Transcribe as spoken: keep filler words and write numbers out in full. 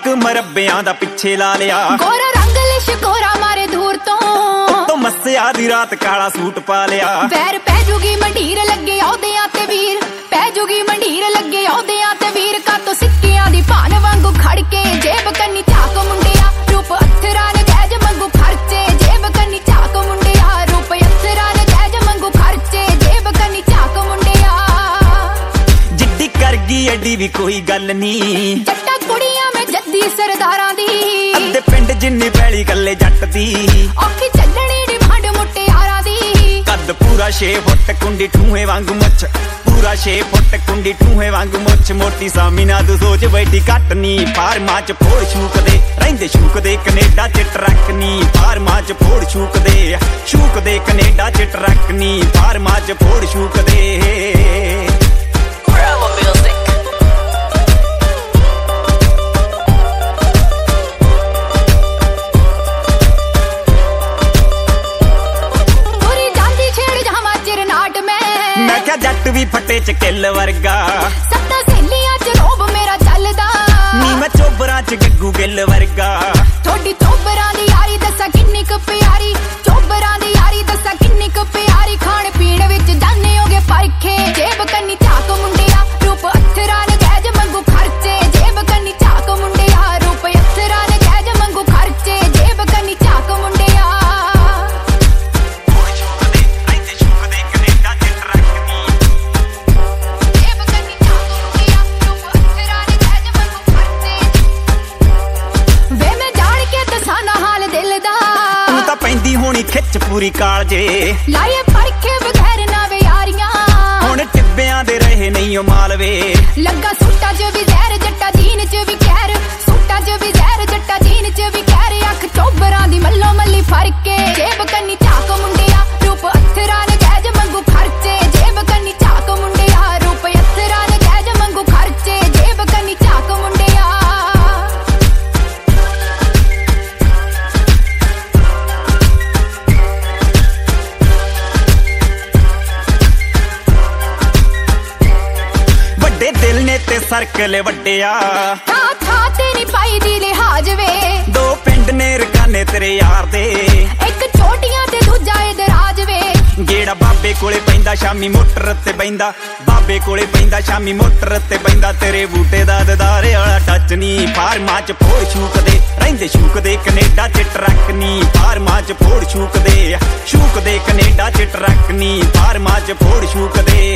ਇੱਕ ਮਰੱਬਿਆਂ ਦਾ ਪਿੱਛੇ ਲਾ ਲਿਆ। ਗੋਰਾ ਰੰਗ ਲਿਸ਼ਕੋਰਾ ਮਾਰੇ ਦੂਰ ਤੋਂ ਤੋਂ ਮੱਸਿਆ ਦੀ ਰਾਤ ਕਾਲਾ ਸੂਟ ਪਾ ਲਿਆ। ਵੈਰ ਪੈ ਜੂਗੀ ਮੰਡੀਰ ਲੱਗੇ ਆਉਦਿਆਂ ਤੇ ਵੀਰ, ਪੈ ਜੂਗੀ ਮੰਡੀਰ ਲੱਗੇ ਆਉਦਿਆਂ ਤੇ ਵੀਰ। ਕਾਤੋਂ ਸਿੱਕਿਆਂ ਦੀ ਭਾਨ ਵਾਂਗੂ ਖੜ ਕੇ ਜੇਬ ਕੰਨੀ ਝਾਕ ਮੁੰਡਿਆ, ਰੂਪ ਅਥਰਾ ਨਜਾਇਜ਼ ਮੰਗੂ ਖਰਚੇ। ਜੇਬ ਕੰਨੀ ਝਾਕ ਮੁੰਡਿਆ, ਰੂਪ ਅਥਰਾ ਨਜਾਇਜ਼ ਮੰਗੂ ਖਰਚੇ। ਜੇਬ ਕੰਨੀ ਝਾਕ ਮੁੰਡਿਆ, ਜਿੱਡੀ ਕਰ ਗਈ ਐਡੀ ਵੀ ਕੋਈ ਗੱਲ ਨੀ। ਜੱਟਾਂ ਕੁੜੀਆਂ ਮੈਂ ਜੱਦੀ ਸਰਦਾਰਾਂ ਦੀ, ਅੱਧੇ ਪਿੰਡ ਜਿੰਨੀ ਪੈਲੀ ਕੱਲੇ ਜੱਟ ਦੀ। ਔਖੀ ਚੱਲਣੀ ਡਿਮਾਂਡ ਮੁਟਿਆਰਾਂ ਦੀ। ਕੱਦ ਪੂਰਾ ਛੇ ਫੁੱਟ ਕੁੰਡੀ ਠੂਹੇ ਵਾਂਗੂ ਮੁੱਛ, ਪੂਰਾ ਛੇ ਫੁੱਟ ਕੁੰਡੀ ਠੂਹੇ ਵਾਂਗੂ ਮੁੱਛ। ਮੋਟੀ ਸਾਮੀ ਨਾ ਤੂੰ ਸੋਚ ਬੈਠੀ ਘੱਟ ਨੀ। ਫਾਰਮਾਂ ਚ ਫੋੜ ਛੂਕਦੇ ਰਹਿੰਦੇ ਸ਼ੂਕਦੇ, ਕਨੇਡਾ ਚ ਟਰੱਕ ਨੀ। ਫਾਰਮਾਂ ਚ ਫੋੜ ਛੂਕਦੇ ਸ਼ੂਕਦੇ, ਕਨੇਡਾ ਚ ਟਰੱਕ ਨੀ। ਫਾਰਮਾਂ ਚ ਫੋੜ ਛੂਕਦੇ। ਮੈਂ ਕਿਹਾ ਜੱਟ ਵੀ ਫੱਟੇ ਚ ਕਿੱਲ ਵਰਗਾ, ਸੱਤਾਂ ਸਹੇਲੀਆਂ ਚ ਰੋਬ ਮੇਰਾ ਚੱਲਦਾ। ਨੀ ਮੈਂ ਚੋਬਰਾਂ ਚ ਗੱਗੂ ਗਿੱਲ ਵਰਗਾ। ਥੋੜੀ ਚੋਬਰਾਂ ਦੀ ਯਾਰੀ ਦੱਸਾਂ ਕਿੰਨੀ ਕੁ ਪਿਆਰੀ, ਚੋਬਰਾਂ ਦੀ ਯਾਰੀ ਦੱਸਾਂ ਕਿੰਨੀ ਕੁ ਪਿਆਰੀ। ਖਾਣ ਪੀਣ ਵਿੱਚ ਜਾਣੇ ਹੋਗੇ ਪਰਖੇ। ਜੇਬ ਕੰਨੀ ਝਾਕ ਮੁੰਡਿਆ, ਰੂਪ ਅਥਰਾ ਨਜਾਇਜ਼ ਮੰਗੂ ਖਰਚੇ। ਜੇਬ ਕੰਨੀ ਝਾਕ ਮੁੰਡਿਆ, ਰੂਪ ਅਥਰਾ ਨਜਾਇਜ਼ ਮੰਗੂ ਖਰਚੇ। ਜੇਬ ਕੰਨੀ ਝਾਕ ਮੁੰਡਿਆ, ਪੈਂਦੀ ਹੋਣੀ ਖਿੱਚ ਪੂਰੀ ਕਾਲਜੇ। ਲਾਏ ਪਰਖੇ ਬਗੈਰ ਨਾ ਵੇ ਯਾਰੀਆਂ, ਹੁਣ ਟਿੱਬਿਆਂ ਦੇ ਰਹੇ ਨਹੀਂ ਉਹ ਮਾਲਵੇ। ਲੱਗਾ ਸੂਟਾਂ ਚ ਵੀ ਜ਼ਹਿਰ, ਜੱਟਾ ਜੀਨ ਚ ਵੀ ਕਹਿਰ। ਸੂਟਾਂ ਚ ਵੀ ਜ਼ਹਿਰ, ਜੱਟਾ ਜੀਨ ਚ ਵੀ ਕਹਿਰ। ਅੱਖ ਚੋਬਰਾਂ ਦੀ ਮੱਲੋ ਮੱਲੀ ਫਰਕੇ। ਜੇਬ ਕੰਨੀ ਝਾਕ ਮੁੰਡਿਆ, ਰੂਪ ਅਥਰਾ ਨਜਾਇਜ਼ ਮੰਗੂ ਖਰਚੇ। ਜੇਬ ਕੰਨੀ ਝਾਕ ਮੁੰਡਿਆ, ਰੂਪ ਅਥਰਾ ਨਜਾਇਜ਼ ਮੰਗੂ ਖਰਚੇ। ਜੇਬ ਕੰਨੀ ਝਾਕ ਮੁੰਡਿਆ, ਦਿਲ ਨੇ ਤੇ ਸਰਕਲ ਵੱਡਿਆ। ਥਾਂ ਥਾਂ ਤੇ ਨੀ ਪਾਈ ਦੀ ਲਿਹਾਜ਼ ਵੇ। ਦੋ ਪਿੰਡ ਨੇ ਰਕਾਨੇ ਤੇਰੇ ਯਾਰ ਦੇ, ਇੱਕ ਛੋਟੀਆਂ ਤੇ ਦੂਜਾ ਇਦਰਾਜ ਵੇ। ਜਿਹੜਾ ਬਾਬੇ ਕੋਲੇ ਪੈਂਦਾ ਸ਼ਾਮੀ ਮੋਟਰ ਤੇ ਬੈਂਦਾ, ਬਾਬੇ ਕੋਲੇ ਪੈਂਦਾ ਸ਼ਾਮੀ ਮੋਟਰ ਤੇ ਬੈਂਦਾ। ਤੇਰੇ ਬੂਟੇ ਦਾ ਦਦਾਰੇ ਵਾਲਾ ਟੱਚ ਨੀ। ਫਾਰਮਾਂ ਚ ਫੋੜ ਛੂਕਦੇ ਰਹਿੰਦੇ ਸ਼ੂਕਦੇ, ਕਨੇਡਾ ਚ ਟਰੱਕ ਨੀ। ਫਾਰਮਾਂ ਚ ਫੋੜ ਛੂਕਦੇ ਸ਼ੂਕਦੇ, ਕਨੇਡਾ ਚ ਟਰੱਕ ਨੀ। ਫਾਰਮਾਂ ਚ ਫੋੜ ਛੂਕਦੇ।